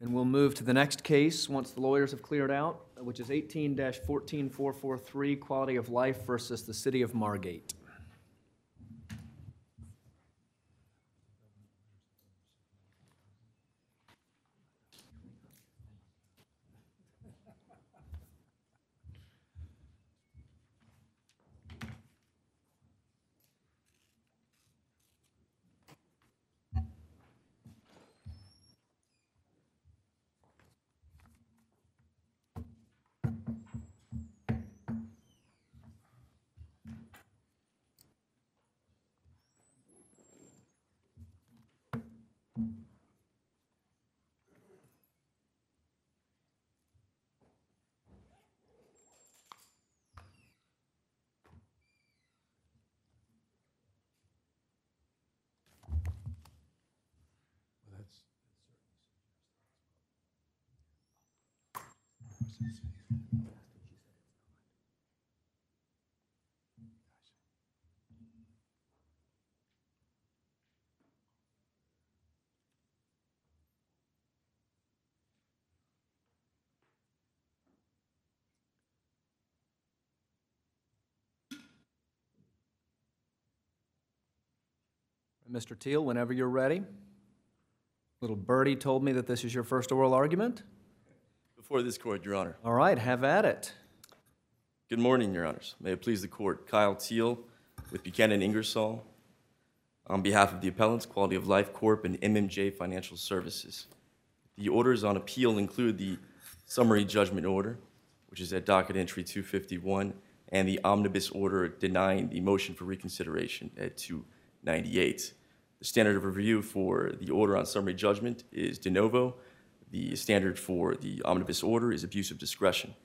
And we'll move to the next case once the lawyers have cleared out, which is 18-14443, Quality of Life versus the City of Margate. Mr. Teal, whenever you're ready. Little birdie told me that this is your first oral argument. Before this court, Your Honor. All right, have at it. Good morning, Your Honors. May it please the court. Kyle Teal with Buchanan Ingersoll on behalf of the appellants, Quality of Life Corp. And MMJ Financial Services. The orders on appeal include the summary judgment order, which is at docket entry 251, and the omnibus order denying the motion for reconsideration at 298. The standard of review for the order on summary judgment is de novo. The standard for the omnibus order is abuse of discretion.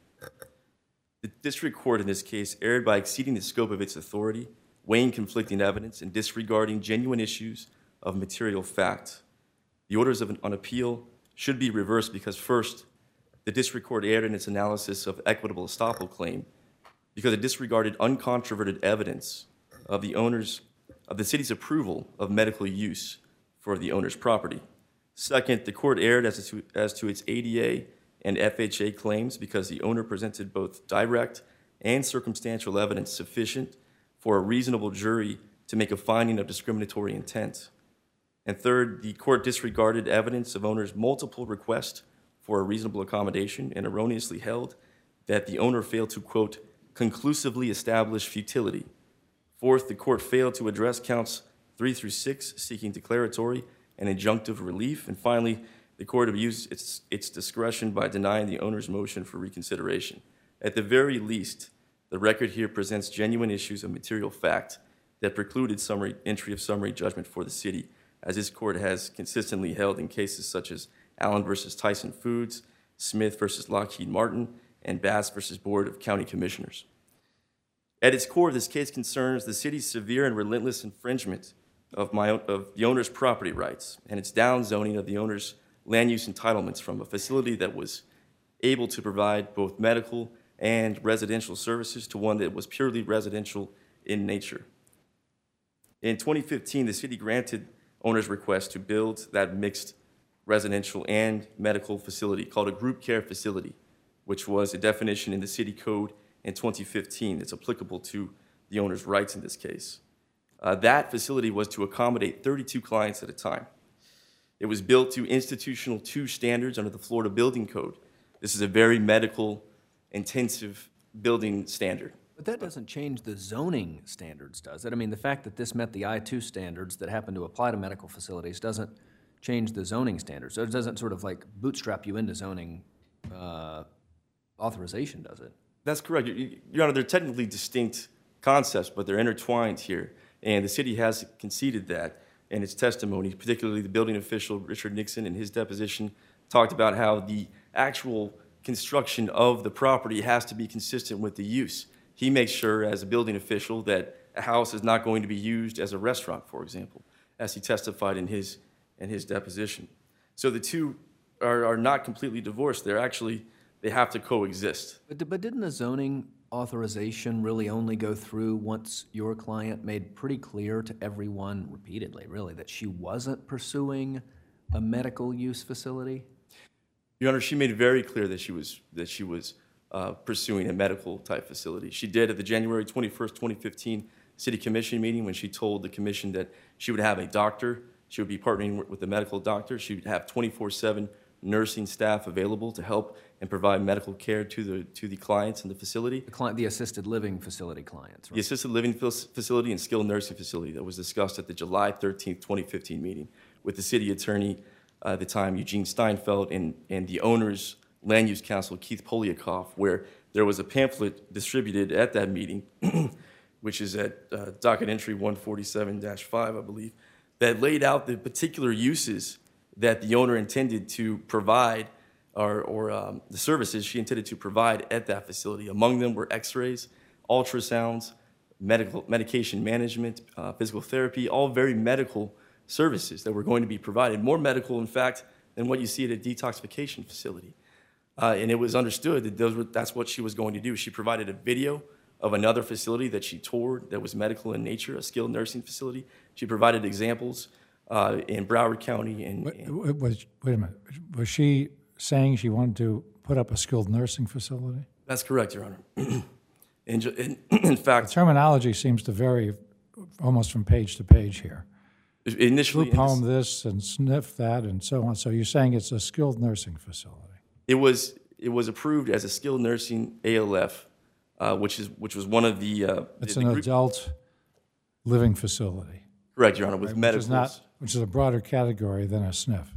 The district court in this case erred by exceeding the scope of its authority, weighing conflicting evidence, and disregarding genuine issues of material fact. The orders on appeal should be reversed because, first, the district court erred in its analysis of equitable estoppel claim because it disregarded uncontroverted evidence of the city's approval of medical use for the owner's property. Second, the court erred as to its ADA and FHA claims because the owner presented both direct and circumstantial evidence sufficient for a reasonable jury to make a finding of discriminatory intent. And third, the court disregarded evidence of owner's multiple requests for a reasonable accommodation and erroneously held that the owner failed to, quote, conclusively establish futility. Fourth, the court failed to address counts 3 through 6, seeking declaratory and injunctive relief. And finally, the court abused its discretion by denying the owner's motion for reconsideration. At the very least, the record here presents genuine issues of material fact that precluded entry of summary judgment for the city, as this court has consistently held in cases such as Allen versus Tyson Foods, Smith versus Lockheed Martin, and Bass versus Board of County Commissioners. At its core, this case concerns the city's severe and relentless infringement of the owner's property rights and its downzoning of the owner's land use entitlements from a facility that was able to provide both medical and residential services to one that was purely residential in nature. In 2015, the city granted owner's request to build that mixed residential and medical facility called a group care facility, which was a definition in the city code in 2015 that's applicable to the owner's rights in this case. That facility was to accommodate 32 clients at a time. It was built to institutional 2 standards under the Florida Building Code. This is a very medical intensive building standard. But that doesn't change the zoning standards, does it? I mean, the fact that this met the I-2 standards that happen to apply to medical facilities doesn't change the zoning standards. So it doesn't sort of like bootstrap you into zoning authorization, does it? That's correct. Your Honor, they're technically distinct concepts, but they're intertwined here. And the city has conceded that in its testimony, particularly the building official, Richard Nixon, in his deposition, talked about how the actual construction of the property has to be consistent with the use. He makes sure, as a building official, that a house is not going to be used as a restaurant, for example, as he testified in his deposition. So the two are not completely divorced. They have to coexist. But didn't the zoning authorization really only go through once your client made pretty clear to everyone repeatedly, really, that she wasn't pursuing a medical use facility? Your Honor, she made it very clear that she was pursuing a medical type facility. She did at the January 21st, 2015 City Commission meeting when she told the commission that she would have a doctor. She would be partnering with a medical doctor. She would have 24/7 nursing staff available to help and provide medical care to the clients in the facility. The assisted living facility clients, The right? assisted living facility and skilled nursing facility that was discussed at the July 13th, 2015 meeting with the city attorney at the time, Eugene Steinfeld, and the owner's land use counsel, Keith Poliakoff, where there was a pamphlet distributed at that meeting, which is at docket entry 147-5, I believe, that laid out the particular uses that the owner intended to provide or the services she intended to provide at that facility. Among them were x-rays, ultrasounds, medication management, physical therapy, all very medical services that were going to be provided. More medical, in fact, than what you see at a detoxification facility. And it was understood that that's what she was going to do. She provided a video of another facility that she toured that was medical in nature, a skilled nursing facility. She provided examples in Broward County. Wait a minute. Was she saying she wanted to put up a skilled nursing facility? That's correct, Your Honor. In fact, The terminology seems to vary almost from page to page here. initially, Group home this and sniff that and so on. So you're saying it's a skilled nursing facility? it was approved as a skilled nursing ALF, which was one of the. It's the an group- adult living facility, Correct, Your Honor, with which medicals. which is a broader category than a sniff.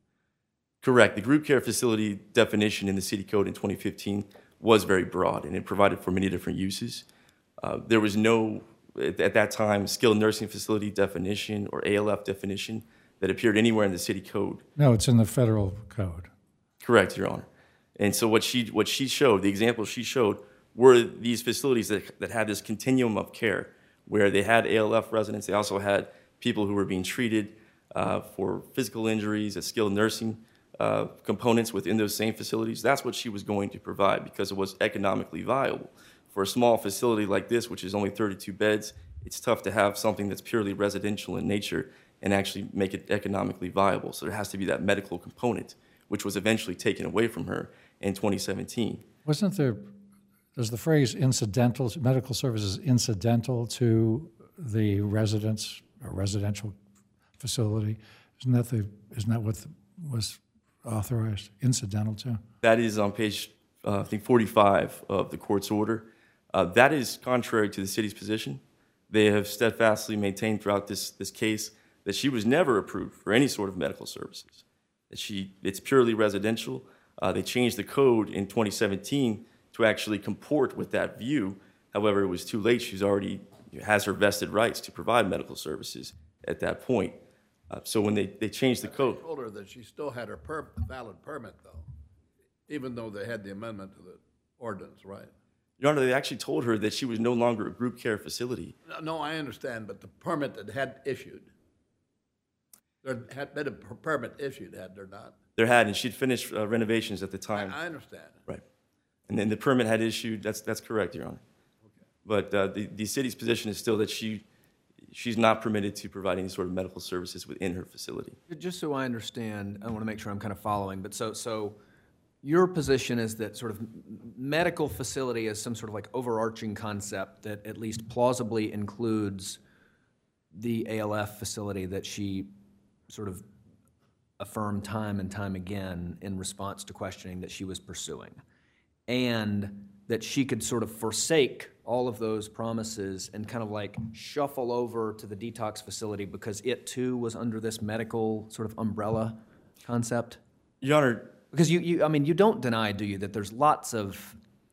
Correct. The group care facility definition in the city code in 2015 was very broad, and it provided for many different uses. There was no, at that time, skilled nursing facility definition or ALF definition that appeared anywhere in the city code. No, it's in the federal code. Correct, Your Honor. And so what she showed, the examples she showed, were these facilities that had this continuum of care, where they had ALF residents. They also had people who were being treated for physical injuries, as skilled nursing components within those same facilities. That's what she was going to provide because it was economically viable. For a small facility like this, which is only 32 beds, it's tough to have something that's purely residential in nature and actually make it economically viable. So there has to be that medical component, which was eventually taken away from her in 2017. Wasn't there, does the phrase incidental, medical services incidental to the residence or residential facility? Isn't that what was authorized, incidental to? That is on page, I think, 45 of the court's order. That is contrary to the city's position. They have steadfastly maintained throughout this case that she was never approved for any sort of medical services. It's purely residential. They changed the code in 2017 to actually comport with that view. However, it was too late. She's already has her vested rights to provide medical services at that point. So when they changed the code, They told her that she still had her valid permit, though, even though they had the amendment to the ordinance, right? Your Honor, they actually told her that she was no longer a group care facility. No, I understand, but the permit that had issued, there had been a permit issued, had there not? There had, and she'd finished renovations at the I time. understand. Right. And then the permit had issued. That's correct, Your Honor. But the city's position is still that she's not permitted to provide any sort of medical services within her facility. Just so I understand, I want to make sure I'm kind of following, but so your position is that sort of medical facility is some sort of like overarching concept that at least plausibly includes the ALF facility that she sort of affirmed time and time again in response to questioning that she was pursuing, and that she could sort of forsake all of those promises and kind of like shuffle over to the detox facility because it too was under this medical sort of umbrella concept? Your Honor, Because I mean, you don't deny, do you, that there's lots of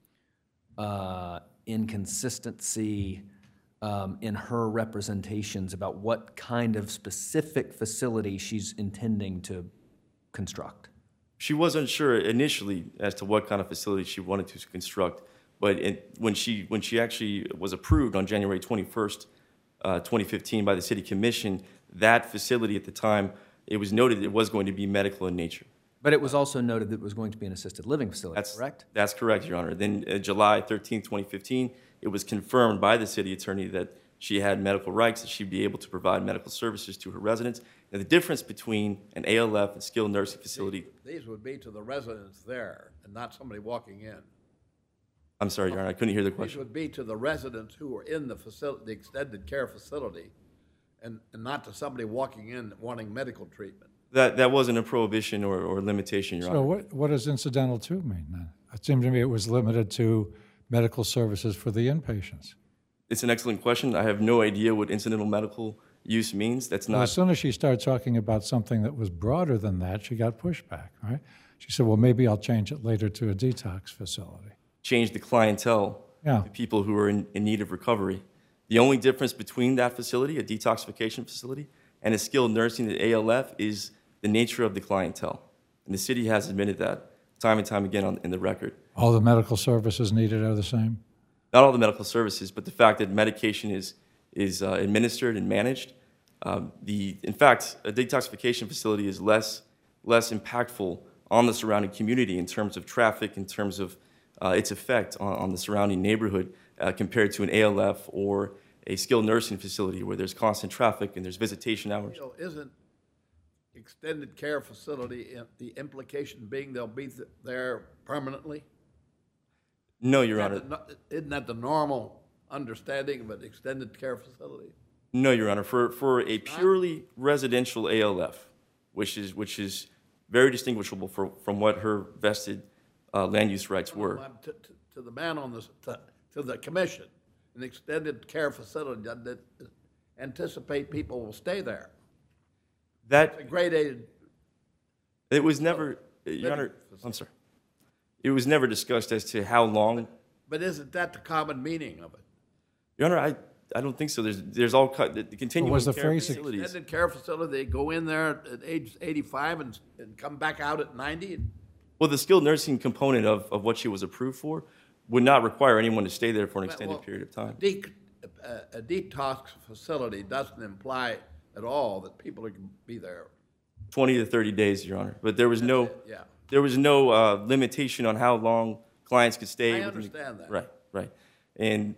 inconsistency in her representations about what kind of specific facility she's intending to construct? she was unsure initially as to what kind of facility she wanted to construct, but when she actually was approved on January 21st, 2015 by the City Commission, that facility at the time, it was noted it was going to be medical in nature. But it was also noted that it was going to be an assisted living facility, correct? That's correct, Your Honor. Then July 13th, 2015, it was confirmed by the city attorney that she had medical rights, that she'd be able to provide medical services to her residents, Now, the difference between an ALF and skilled nursing facility, These would be to the residents there and not somebody walking in. I'm sorry, Your Honor, I couldn't hear the These question. would be to the residents who are in the facility, the extended care facility, and not to somebody walking in wanting medical treatment. That wasn't a prohibition or limitation, Your So Honor. what does incidental to mean then? It seemed to me it was limited to medical services for the inpatients. It's an excellent question. I have no idea what incidental medical use means. That's Well, not. as soon as she started talking about something that was broader than that, she got pushback, right? She said, well, maybe I'll change it later to a detox facility. Change the clientele Yeah. to people who are in need of recovery. The only difference between that facility, a detoxification facility, and a skilled nursing, the ALF, is the nature of the clientele. And the city has admitted that time and time again in the record. All the medical services needed are the same? Not all the medical services, but the fact that medication is administered and managed. In fact, a detoxification facility is less impactful on the surrounding community in terms of traffic, in terms of its effect on the surrounding neighborhood compared to an ALF or a skilled nursing facility where there's constant traffic and there's visitation hours. You know, isn't extended care facility, the implication being they'll be there permanently? No, Your Honor. Isn't that the normal understanding of an extended care facility? No, Your Honor. For a purely residential ALF, which is very distinguishable from what her vested land use rights were. To the man on this, to the commission, an extended care facility that anticipate people will stay there. A That grade A. it was never, Your Honor. I'm sorry. It was never discussed as to how long. But isn't that the common meaning of it? Your Honor, I don't think so. There's all the continuing was the care phrase facilities. Extended care facility, they go in there at age 85 and come back out at 90? Well, the skilled nursing component of what she was approved for would not require anyone to stay there for an extended Well, period of time. A detox facility doesn't imply at all that people are going to be there. 20 to 30 days, Your Honor. But there was no Yeah. limitation on how long clients could stay. I within the- understand that. Right. And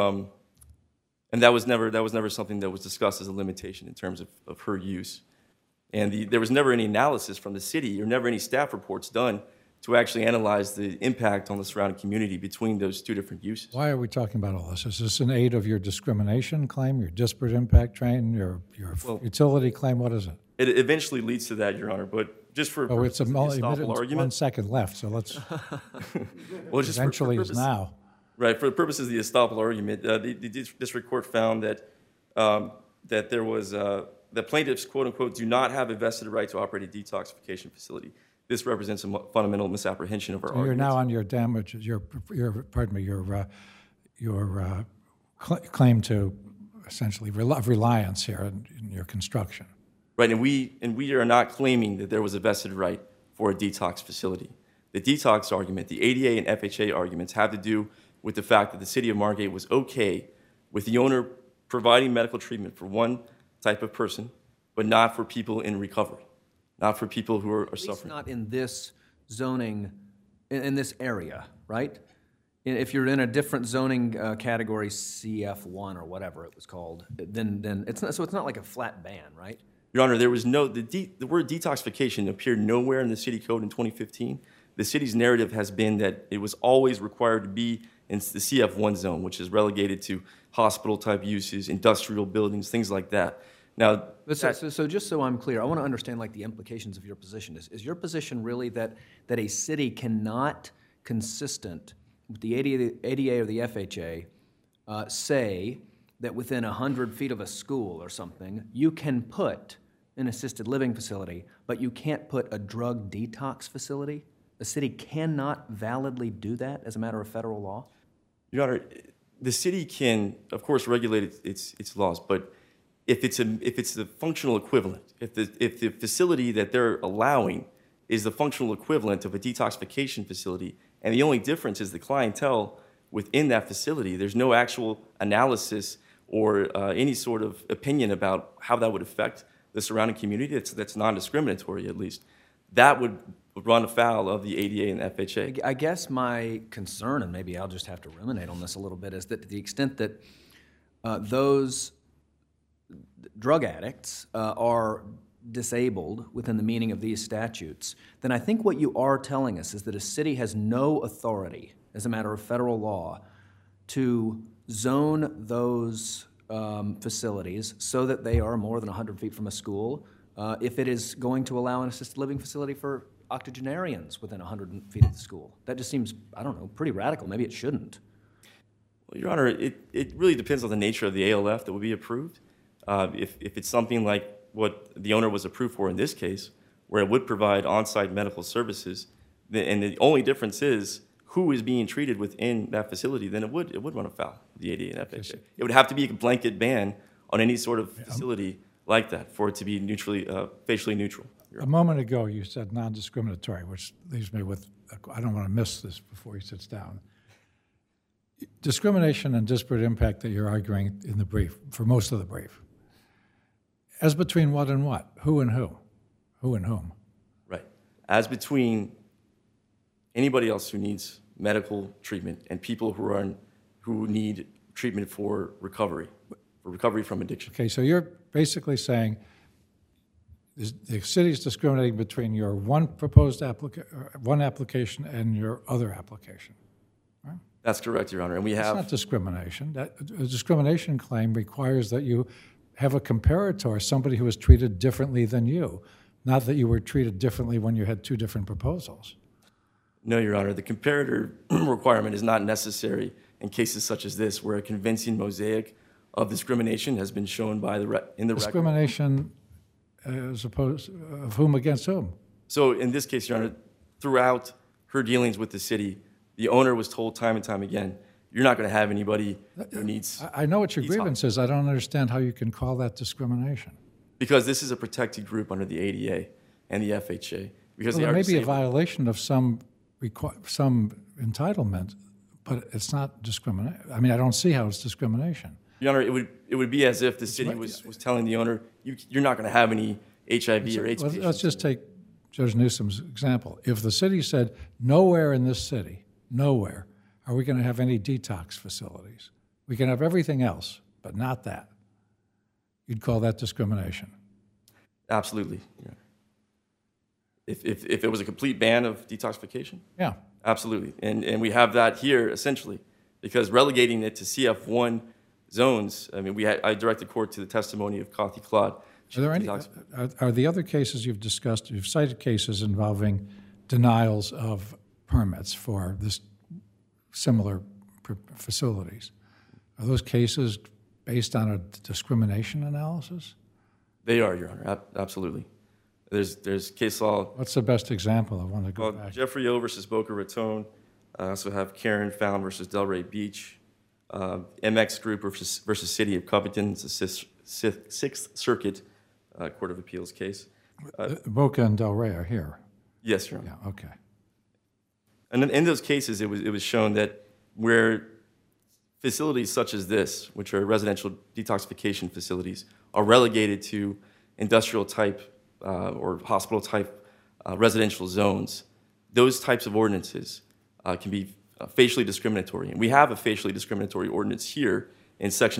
and that was never something that was discussed as a limitation in terms of her use. And there was never any analysis from the city or never any staff reports done to actually analyze the impact on the surrounding community between those two different uses. Why are we talking about all this? Is this an aid of your discrimination claim, your disparate impact claim, your utility claim? What is it? It eventually leads to that, Your Honor, but just for Oh, it's a purposes of the estoppel 1 argument. second left, so let's, Well, just eventually is now. Right, for the purposes of the estoppel argument, the district court found that that there was that plaintiffs, quote unquote, do not have a vested right to operate a detoxification facility. This represents a fundamental misapprehension of our You're argument. now on your damages, your claim to essentially reliance here in your construction. Right, and we are not claiming that there was a vested right for a detox facility. The detox argument, the ADA and FHA arguments have to do with the fact that the city of Margate was okay with the owner providing medical treatment for one type of person, but not for people in recovery, not for people who are At least suffering. not in this zoning, in this area, right? If you're in a different zoning category, CF1 or whatever it was called, then it's not, so it's not like a flat ban, right? Your Honor, there was no, the word detoxification appeared nowhere in the city code in 2015. The city's narrative has been that it was always required to be in the CF1 zone, which is relegated to hospital-type uses, industrial buildings, things like that. Now, But so just so I'm clear, I want to understand like the implications of your position. Is your position really that a city cannot, consistent with the ADA or the FHA, say that within 100 feet of a school or something, you can put an assisted living facility, but you can't put a drug detox facility? A city cannot validly do that as a matter of federal law? Your Honor, the city can, of course, regulate its laws, but if it's the functional equivalent, if the facility that they're allowing is the functional equivalent of a detoxification facility, and the only difference is the clientele within that facility, there's no actual analysis or any sort of opinion about how that would affect the surrounding community that's non-discriminatory, at least, that would run afoul of the ADA and FHA. I guess my concern, and maybe I'll just have to ruminate on this a little bit, is that to the extent that those drug addicts are disabled within the meaning of these statutes, then I think what you are telling us is that a city has no authority, as a matter of federal law, to zone those facilities so that they are more than 100 feet from a school if it is going to allow an assisted living facility for octogenarians within 100 feet of the school. That just seems, I don't know, pretty radical. Maybe it shouldn't. Well, Your Honor, it really depends on the nature of the ALF that would be approved. If it's something like what the owner was approved for in this case, where it would provide on-site medical services, and the only difference is who is being treated within that facility, then it would run afoul of the ADA and FHA. It would have to be a blanket ban on any sort of facility like that for it to be facially neutral. A moment ago, you said non-discriminatory, which leaves me with, I don't want to miss this before he sits down. Discrimination and disparate impact that you're arguing in the brief, for most of the brief, as between what and what? Who and who? Who and whom? Right. As between anybody else who needs medical treatment and people who need treatment for recovery from addiction. Okay, so you're basically saying the city's discriminating between your one application and your other application. Right? That's correct, Your Honor. And we That's have not discrimination. A discrimination claim requires that you have a comparator, somebody who was treated differently than you, not that you were treated differently when you had two different proposals. No, Your Honor. The comparator requirement is not necessary in cases such as this, where a convincing mosaic of discrimination has been shown by in the record. Discrimination as opposed of whom against whom? So in this case, Your Honor, throughout her dealings with the city, the owner was told time and time again, you're not going to have anybody who needs... I know what your grievance is. I don't understand how you can call that discrimination. Because this is a protected group under the ADA and the FHA. Because Well, they there are may be a disabled. violation of some entitlement, but it's not discrimination. I mean, I don't see how it's discrimination. Your Honor, it would be as if the city was telling the owner, you're not going to have any HIV or AIDS patients. Let's just take Judge Newsom's example. If the city said, nowhere in this city, nowhere, are we going to have any detox facilities. We can have everything else, but not that. You'd call that discrimination. Absolutely. Your Honor. If it was a complete ban of detoxification? Yeah. Absolutely. And we have that here, essentially, because relegating it to CF1 zones, I mean, I directed court to the testimony of Kathy Claude. Are there any? Are the other cases you've discussed? You've cited cases involving denials of permits for this similar facilities. Are those cases based on a discrimination analysis? They are, Your Honor. Absolutely. There's case law. What's the best example? I want to go back. Jeffrey O. versus Boca Raton. I also have Karen Found versus Delray Beach. MX Group versus City of Covington. It's a Sixth Circuit Court of Appeals case. Boca and Del Rey are here. Yes, Your Honor. Yeah, okay. And in those cases, it was shown that where facilities such as this, which are residential detoxification facilities, are relegated to industrial type or hospital type residential zones, those types of ordinances can be facially discriminatory. And we have a facially discriminatory ordinance here in section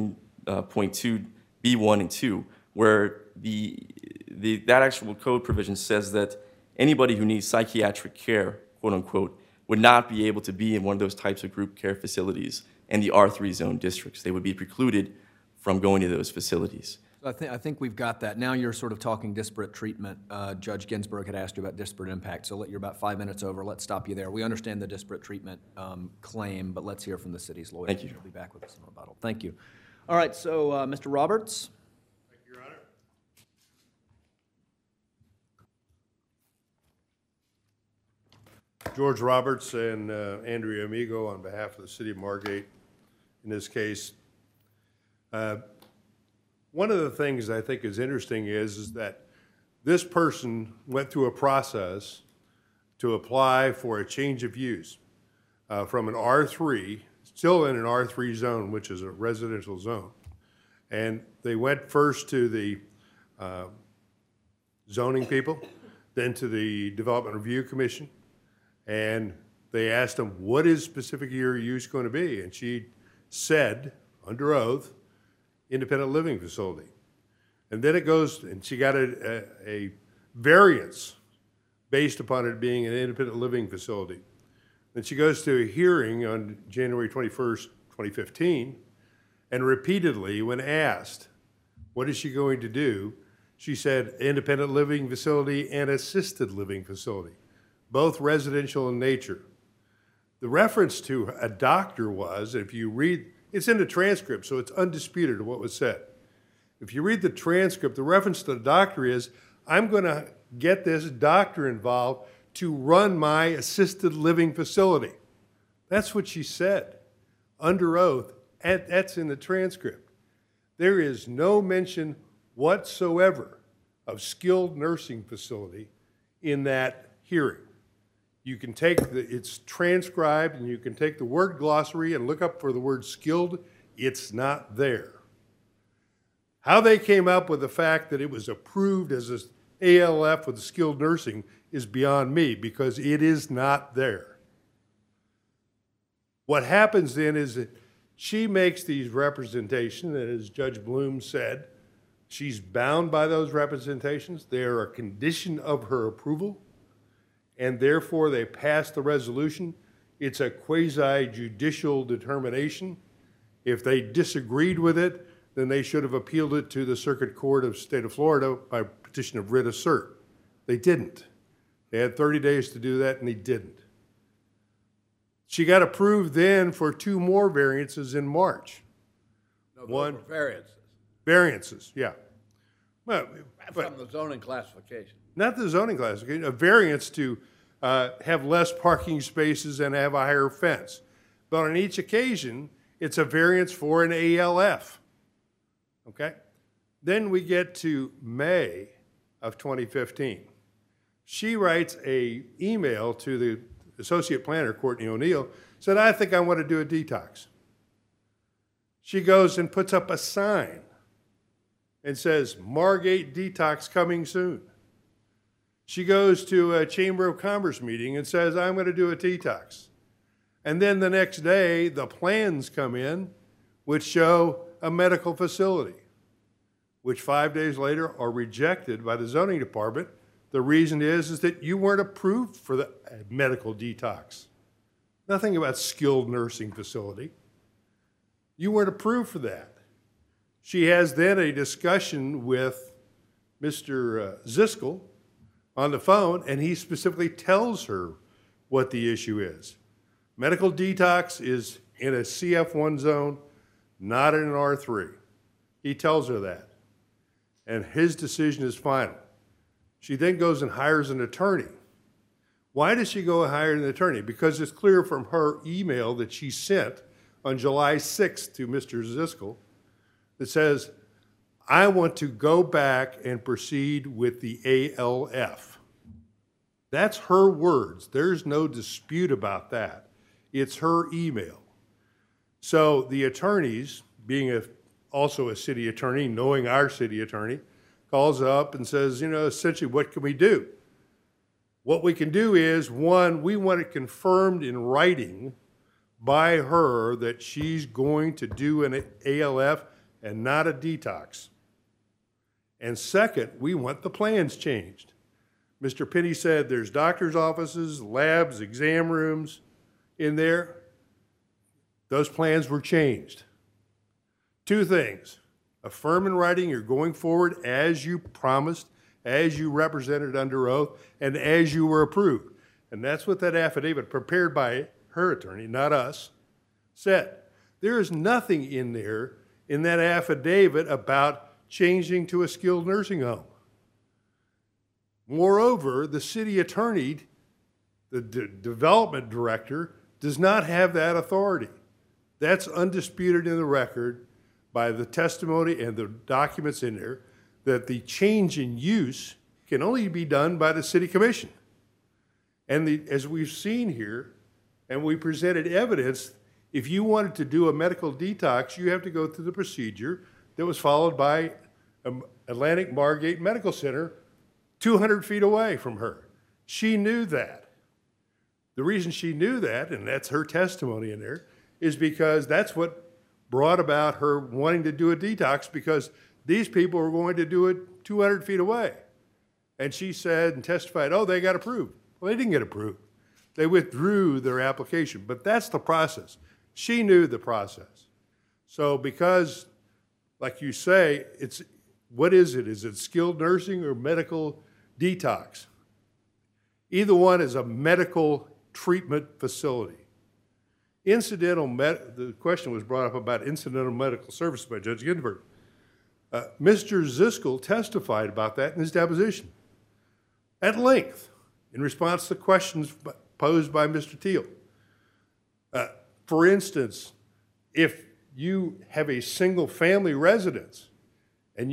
16.2 B1 and 2, where that actual code provision says that anybody who needs psychiatric care, quote unquote, would not be able to be in one of those types of group care facilities in the R3 zone districts. They would be precluded from going to those facilities. I think we've got that. Now you're sort of talking disparate treatment. Judge Ginsburg had asked you about disparate impact, so you're about 5 minutes over. Let's stop you there. We understand the disparate treatment claim, but let's hear from the city's lawyer. Thank you. He'll be back with us in rebuttal. Thank you. All right, so Mr. Roberts. Thank you, Your Honor. George Roberts and Andrea Amigo on behalf of the City of Margate in this case. One of the things I think is interesting is that this person went through a process to apply for a change of use from an R3, still in an R3 zone, which is a residential zone. And they went first to the zoning people, then to the Development Review Commission, and they asked them, what is specific your use going to be? And she said, under oath, independent living facility. And then it goes, and she got a variance based upon it being an independent living facility. Then she goes to a hearing on January 21st, 2015, and repeatedly, when asked, what is she going to do? She said independent living facility and assisted living facility, both residential in nature. The reference to a doctor was, if you read, it's in the transcript, so it's undisputed what was said. If you read the transcript, the reference to the doctor is, I'm going to get this doctor involved to run my assisted living facility. That's what she said under oath, and that's in the transcript. There is no mention whatsoever of skilled nursing facility in that hearing. You can take it's transcribed, and you can take the word glossary and look up for the word skilled. It's not there. How they came up with the fact that it was approved as an ALF with skilled nursing is beyond me, because it is not there. What happens then is that she makes these representations, and as Judge Bloom said, she's bound by those representations. They are a condition of her approval, and therefore they pass the resolution. It's a quasi-judicial determination. If they disagreed with it, then they should have appealed it to the Circuit Court of the State of Florida by petition of writ of cert. They didn't. They had 30 days to do that, and they didn't. She got approved then for 2 more variances in March. No, those were variances. Variances, yeah. Well, From the zoning classification. not the zoning classification, a variance to have less parking spaces and have a higher fence. But on each occasion, it's a variance for an ALF. Okay? Then we get to May of 2015. She writes an email to the associate planner, Courtney O'Neill, said, I think I want to do a detox. She goes and puts up a sign and says, Margate detox coming soon. She goes to a Chamber of Commerce meeting and says, I'm going to do a detox. And then the next day, the plans come in, which show a medical facility, which 5 days later are rejected by the zoning department. The reason is that you weren't approved for the medical detox. Nothing about skilled nursing facility. You weren't approved for that. She has then a discussion with Mr. Ziskel on the phone, and he specifically tells her what the issue is. Medical detox is in a CF1 zone, not in an R3. He tells her that. And his decision is final. She then goes and hires an attorney. Why does she go and hire an attorney? Because it's clear from her email that she sent on July 6th to Mr. Ziskel that says, I want to go back and proceed with the ALF. That's her words. There's no dispute about that. It's her email. So the attorneys, being also a city attorney, knowing our city attorney, calls up and says, essentially, what can we do? What we can do is, one, we want it confirmed in writing by her that she's going to do an ALF and not a detox. And second, we want the plans changed. Mr. Penny said there's doctor's offices, labs, exam rooms in there. Those plans were changed. 2 things. Affirm in writing you're going forward as you promised, as you represented under oath, and as you were approved. And that's what that affidavit, prepared by her attorney, not us, said. There is nothing in there in that affidavit about changing to a skilled nursing home. Moreover, the city attorney, the development director, does not have that authority. That's undisputed in the record by the testimony and the documents in there, that the change in use can only be done by the city commission. And as we've seen here, and we presented evidence, if you wanted to do a medical detox, you have to go through the procedure that was followed by Atlantic Margate Medical Center 200 feet away from her. She knew that. The reason she knew that, and that's her testimony in there, is because that's what brought about her wanting to do a detox, because these people were going to do it 200 feet away. And she said and testified, oh, they got approved. Well, they didn't get approved. They withdrew their application, but that's the process. She knew the process. So because, like you say, what is it? Is it skilled nursing or medical detox? Either one is a medical treatment facility. The question was brought up about incidental medical services by Judge Ginsburg. Mr. Ziskel testified about that in his deposition at length in response to questions posed by Mr. Teal. For instance, if you have a single family residence and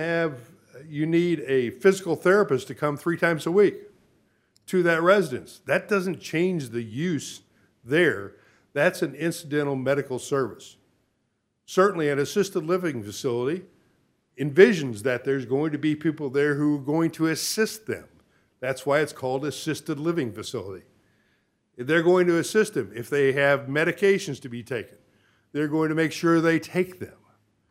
you need a physical therapist to come 3 times a week to that residence, that doesn't change the use there. That's an incidental medical service. Certainly an assisted living facility envisions that there's going to be people there who are going to assist them. That's why it's called assisted living facility. They're going to assist them. If they have medications to be taken, they're going to make sure they take them.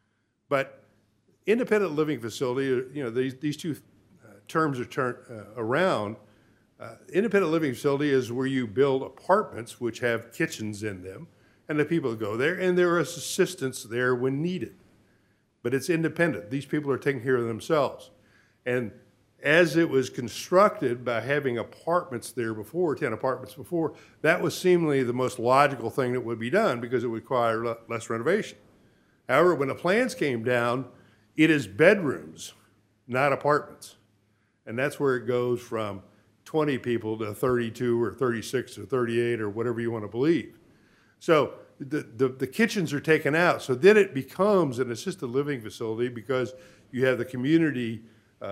But independent living facility, these two terms are turned around. Independent living facility is where you build apartments which have kitchens in them, and the people go there, and there is assistance there when needed. But it's independent. These people are taking care of themselves. And as it was constructed by having apartments there before, 10 apartments before, that was seemingly the most logical thing that would be done because it would require less renovation. However, when the plans came down, it is bedrooms, not apartments. And that's where it goes from 20 people to 32 or 36 or 38 or whatever you want to believe. So the kitchens are taken out. So then it becomes an assisted living facility because you have the community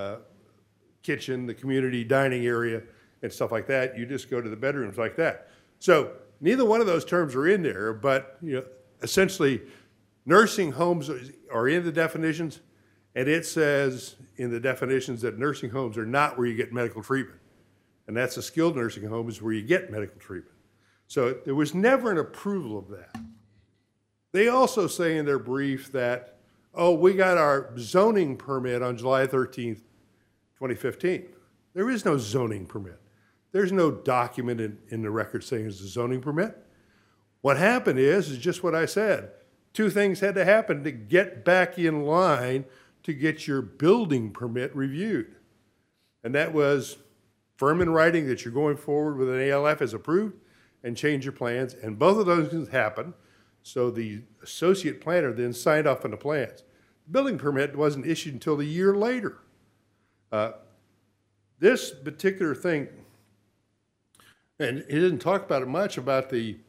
kitchen, the community dining area, and stuff like that. You just go to the bedrooms like that. So neither one of those terms are in there, but essentially nursing homes are in the definitions, and it says in the definitions that nursing homes are not where you get medical treatment. And that's a skilled nursing home is where you get medical treatment. So there was never an approval of that. They also say in their brief that, oh, we got our zoning permit on July 13th, 2015. There is no zoning permit. There's no document in the record saying it's a zoning permit. What happened is just what I said. 2 things had to happen to get back in line to get your building permit reviewed. And that was firm in writing that you're going forward with an ALF as approved and change your plans. And both of those things happened. So the associate planner then signed off on the plans. The building permit wasn't issued until a year later. This particular thing, and he didn't talk about it much about the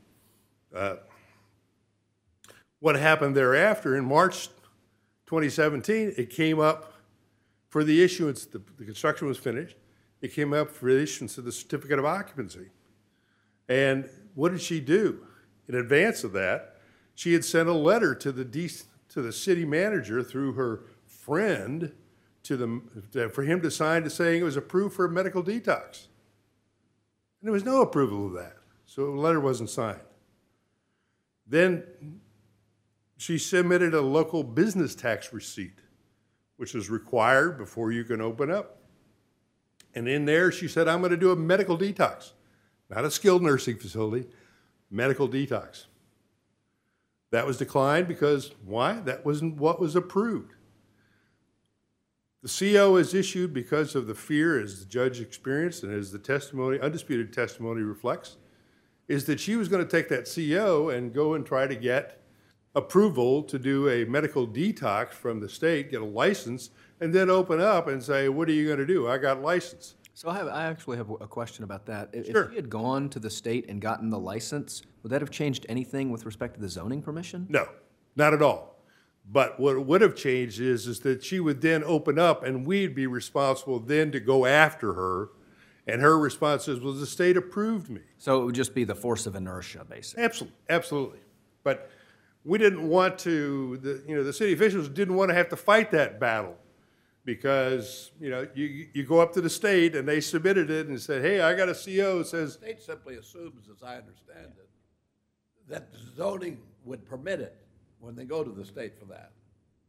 what happened thereafter. In March 2017, it came up for the issuance, the construction was finished, it came up for the issuance of the certificate of occupancy. And what did she do? In advance of that, she had sent a letter to the city manager through her friend for him to sign to saying it was approved for a medical detox. And there was no approval of that, so the letter wasn't signed. Then she submitted a local business tax receipt, which is required before you can open up. And in there she said, I'm going to do a medical detox, not a skilled nursing facility, medical detox. That was declined because why? That wasn't what was approved. The CO is issued because of the fear, as the judge experienced and as the testimony, undisputed testimony reflects, is that she was going to take that CO and go and try to get approval to do a medical detox from the state, get a license, and then open up and say, what are you going to do? I got a license. So I actually have a question about that. Sure. If she had gone to the state and gotten the license, would that have changed anything with respect to the zoning permission? No, not at all. But what would have changed is that she would then open up and we'd be responsible then to go after her. And her response is, well, the state approved me. So it would just be the force of inertia, basically. Absolutely. But we didn't want to, the city officials didn't want to have to fight that battle because, you go up to the state and they submitted it and said, hey, I got a CO that says. The state simply assumes, as I understand it, that zoning would permit it when they go to the state for that.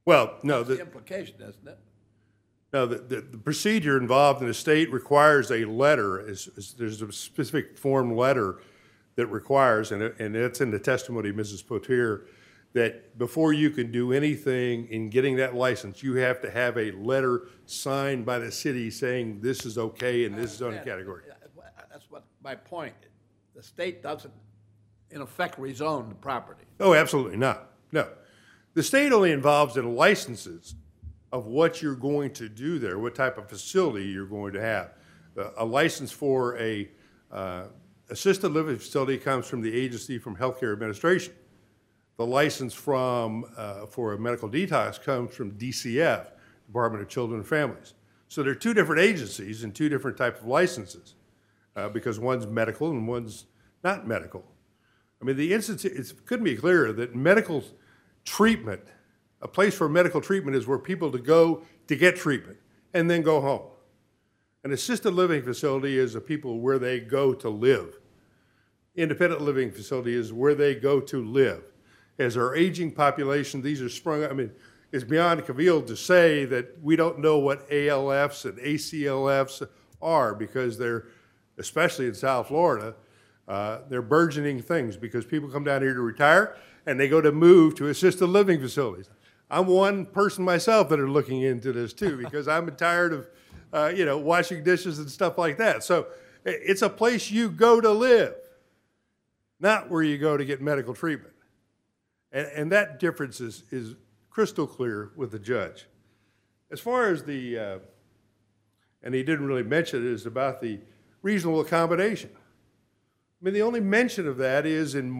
Well, no, That's the implication, isn't it? no, the procedure involved in the state requires a letter. There's a specific form letter that requires, and it's in the testimony of Mrs. Potier, that before you can do anything in getting that license, you have to have a letter signed by the city saying this is okay in this zoning category. That's what my point. The state doesn't, in effect, rezone the property. Oh, absolutely not. No. The state only involves in licenses of what you're going to do there, what type of facility you're going to have. A license for a assisted living facility comes from the Agency from Healthcare Administration. The license from for a medical detox comes from DCF, Department of Children and Families. So there are two different agencies and two different types of licenses because one's medical and one's not medical. I mean, it couldn't be clearer that medical treatment, a place for medical treatment is where people to go to get treatment and then go home. An assisted living facility is a people where they go to live. Independent living facility is where they go to live. As our aging population, these are sprung, I mean, it's beyond cavil to say that we don't know what ALFs and ACLFs are because they're, especially in South Florida, they're burgeoning things because people come down here to retire and they go to move to assisted living facilities. I'm one person myself that are looking into this too because I'm tired of, washing dishes and stuff like that. So it's a place you go to live, not where you go to get medical treatment. And that difference is crystal clear with the judge. As far as and he didn't really mention it, is about the reasonable accommodation. I mean, the only mention of that is in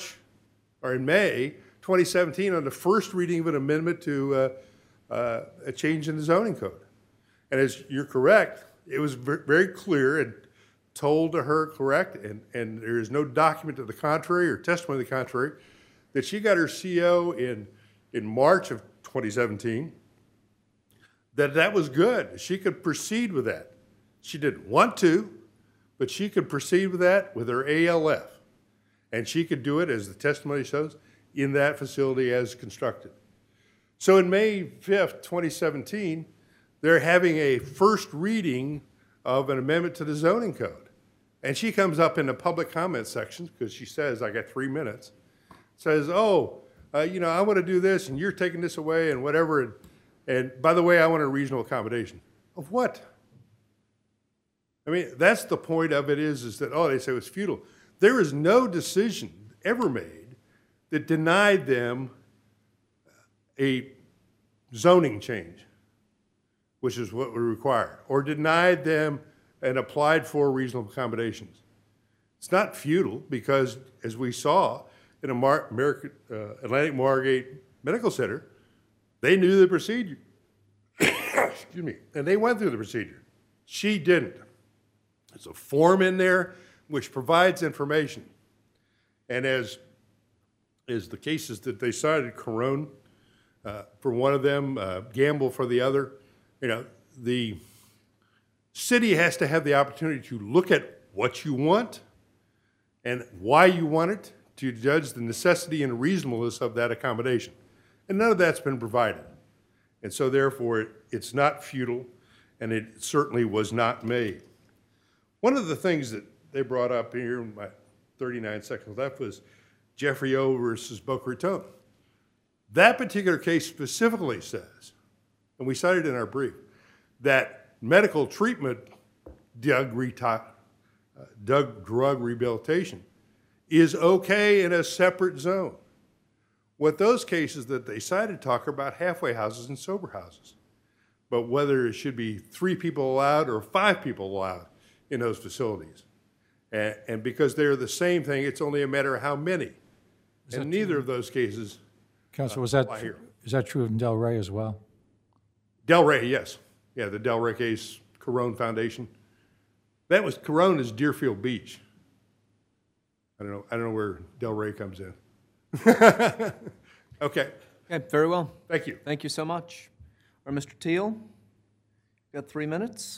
May 2017 on the first reading of an amendment to a change in the zoning code. And as you're correct, it was very clear and told to her correct, and there is no document to the contrary or testimony to the contrary, that she got her CO in March of 2017, that was good. She could proceed with that. She didn't want to, but she could proceed with that with her ALF. And she could do it, as the testimony shows, in that facility as constructed. So in May 5th, 2017, they're having a first reading of an amendment to the zoning code. And she comes up in the public comment section, because she says, I got 3 minutes, says, I want to do this, and you're taking this away, and whatever, and by the way, I want a reasonable accommodation. Of what? I mean, that's the point of it is that, they say it was futile. There is no decision ever made that denied them a zoning change, which is what we require, or denied them and applied for reasonable accommodations. It's not futile because, as we saw in Atlantic Margate Medical Center, they knew the procedure. Excuse me. And they went through the procedure. She didn't. There's a form in there which provides information. And as the cases that they cited, Corone for one of them, Gamble for the other, the city has to have the opportunity to look at what you want and why you want it to judge the necessity and reasonableness of that accommodation. And none of that's been provided. And so therefore, it's not futile, and it certainly was not made. One of the things that they brought up here in my 39 seconds left was Jeffrey O. versus Boca Raton. That particular case specifically says, and we cited in our brief, that medical treatment, drug rehabilitation, is okay in a separate zone. What those cases that they cited talk about halfway houses and sober houses, but whether it should be 3 people allowed or 5 people allowed in those facilities. And because they're the same thing, it's only a matter of how many. And neither of those cases Council, is here. that true in Del Rey as well? Del Rey, yes. Yeah, the Del Rey case, Corone Foundation. Corone is Deerfield Beach. I don't know where Del Rey comes in. Okay. Okay, very well. Thank you. Thank you so much. Or Mr. Teal, got 3 minutes.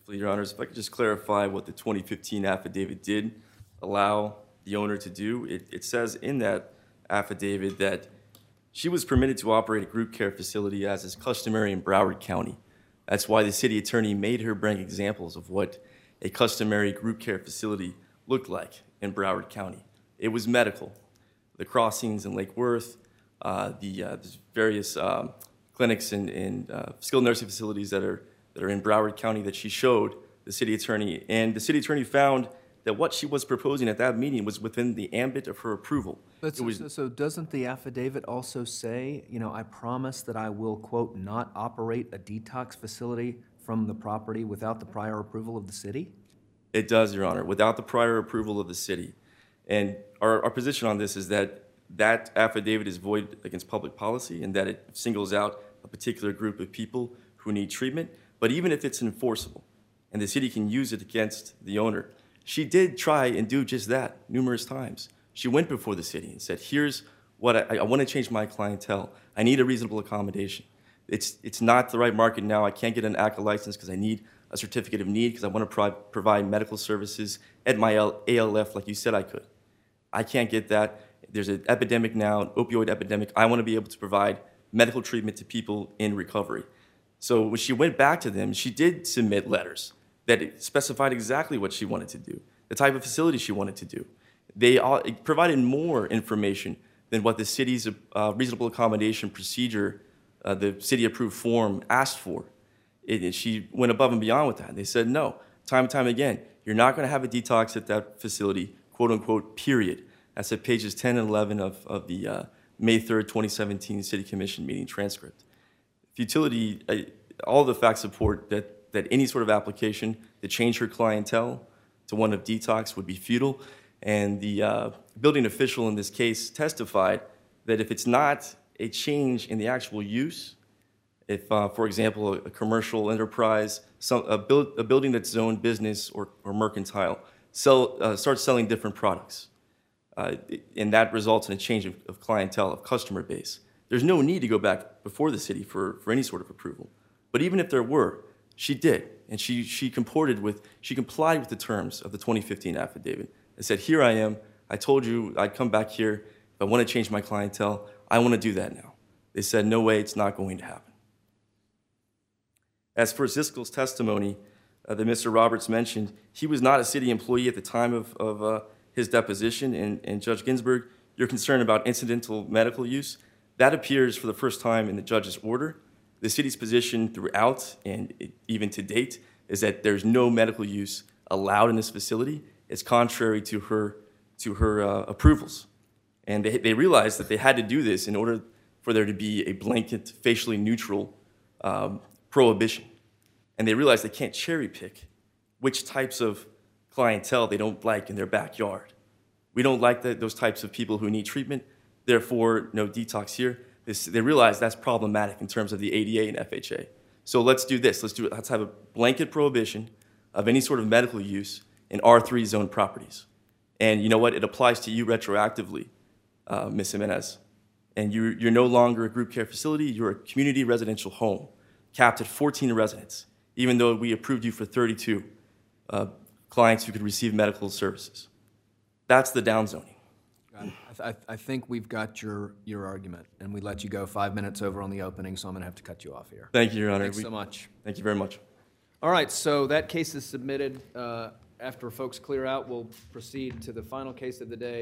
Briefly, Your Honors, if I could just clarify what the 2015 affidavit did allow the owner to do. It says in that affidavit that she was permitted to operate a group care facility as is customary in Broward County. That's why the city attorney made her bring examples of what a customary group care facility looked like in Broward County. It was medical. The Crossings in Lake Worth, there's various clinics and skilled nursing facilities that are in Broward County that she showed the city attorney. And the city attorney found that what she was proposing at that meeting was within the ambit of her approval. But so doesn't the affidavit also say, you know, I promise that I will, quote, not operate a detox facility from the property without the prior approval of the city? It does, Your Honor, without the prior approval of the city. And our position on this is that that affidavit is void against public policy and that it singles out a particular group of people who need treatment. But even if it's enforceable and the city can use it against the owner, she did try and do just that numerous times. She went before the city and said, here's what I want to change my clientele. I need a reasonable accommodation. It's not the right market now. I can't get an ACA license because I need a certificate of need because I want to provide medical services at my ALF like you said I could. I can't get that. There's an epidemic now, an opioid epidemic. I want to be able to provide medical treatment to people in recovery. So when she went back to them, she did submit letters that specified exactly what she wanted to do, the type of facility she wanted to do. They provided more information than what the city's reasonable accommodation procedure, the city-approved form, asked for. She went above and beyond with that. They said, no, time and time again, you're not going to have a detox at that facility, quote unquote, period. That's at pages 10 and 11 of the May 3rd, 2017 City Commission meeting transcript. Futility, all the facts support that any sort of application to change her clientele to one of detox would be futile. And the building official in this case testified that if it's not a change in the actual use, if, for example, a commercial enterprise, a building that's zoned business or mercantile, starts selling different products, and that results in a change of clientele, of customer base, there's no need to go back before the city for any sort of approval. But even if there were, she did, and she complied with the terms of the 2015 affidavit. It said, here I am, I told you I'd come back here, if I want to change my clientele, I want to do that now. They said, no way, it's not going to happen. As for Ziskel's testimony that Mr. Roberts mentioned, he was not a city employee at the time of his deposition, and Judge Ginsburg, your concern about incidental medical use, that appears for the first time in the judge's order. The city's position throughout, and even to date, is that there's no medical use allowed in this facility. It's contrary to her approvals. And they realized that they had to do this in order for there to be a blanket, facially neutral prohibition. And they realized they can't cherry pick which types of clientele they don't like in their backyard. We don't like those types of people who need treatment, therefore no detox here. They realize that's problematic in terms of the ADA and FHA. So let's do this. Let's have a blanket prohibition of any sort of medical use in R3 zone properties. And you know what? It applies to you retroactively, Ms. Jimenez. And you're no longer a group care facility. You're a community residential home, capped at 14 residents, even though we approved you for 32 clients who could receive medical services. That's the downzoning. I think we've got your argument, and we let you go 5 minutes over on the opening, so I'm going to have to cut you off here. Thank you, Your Honor. Thanks so much. Thank you very much. All right, so that case is submitted. After folks clear out, we'll proceed to the final case of the day.